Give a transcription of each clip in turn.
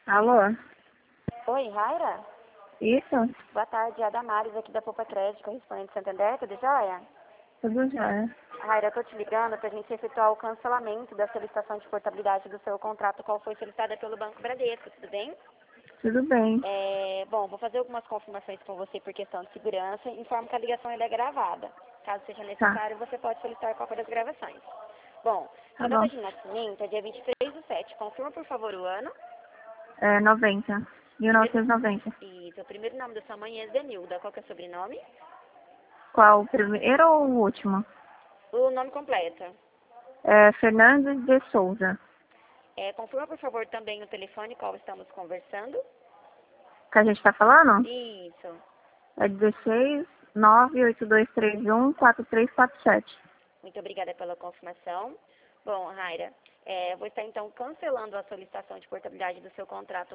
Alô? Oi, Raira? Isso? Boa tarde, é a Damares aqui da Poupa Crédito, correspondente Santander, tudo jóia? Tudo jóia. Raira, eu tô te ligando pra gente efetuar o cancelamento da solicitação de portabilidade do seu contrato, qual foi solicitada pelo Banco Bradesco, tudo bem? Tudo bem. Bom, vou fazer algumas confirmações com você por questão de segurança e informo que a ligação é gravada. Caso seja Tá. necessário, você pode solicitar cópia das gravações. Bom, Tá sua data bom. de nascimento é dia 23/7. Confirma, por favor, o ano. É 90. Primeiro, 1990. e o primeiro nome da sua mãe é Zenilda. Qual que é o sobrenome? Qual? O primeiro ou o último? O nome completo. É Fernandes de Souza. Confirma, por favor, também o telefone qual estamos conversando. Que a gente tá falando? Isso. É 16 98231 4347. Muito obrigada pela confirmação. Bom, Raira, vou estar então cancelando a solicitação de portabilidade do seu contrato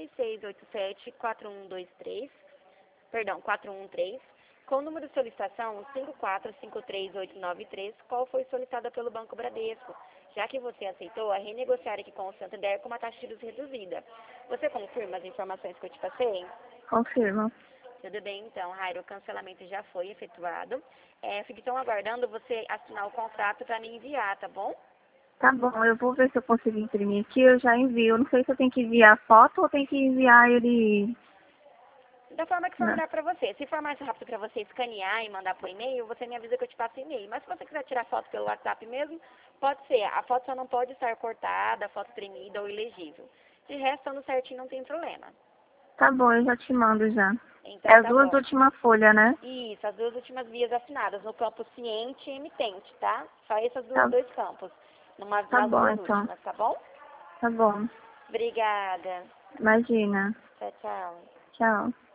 4687-4123, perdão, 413, com o número de solicitação 5453893, qual foi solicitada pelo Banco Bradesco, já que você aceitou a renegociar aqui com o Santander com uma taxa de juros reduzida. Você confirma as informações que eu te passei? Confirma. Tudo bem, então, Rairo, o cancelamento já foi efetuado. Fico então aguardando você assinar o contrato para me enviar, tá bom? Tá bom, eu vou ver se eu consigo imprimir aqui. Eu já envio. Não sei se eu tenho que enviar foto ou tenho que enviar ele. Da forma que for Não. melhor para você. Se for mais rápido para você escanear e mandar por e-mail, você me avisa que eu te passo e-mail. Mas se você quiser tirar foto pelo WhatsApp mesmo, pode ser. A foto só não pode estar cortada, foto tremida ou ilegível. De resto, estando certinho, não tem problema. Tá bom, eu já te mando já. É Então, as tá duas bom. últimas folhas, né? Isso, as duas últimas vias assinadas, no campo ciente e emitente, tá? Só esses Tá, dois campos, tá nas bom, duas então. últimas, tá bom? Tá bom. Obrigada. Imagina. Tchau, tchau. Tchau.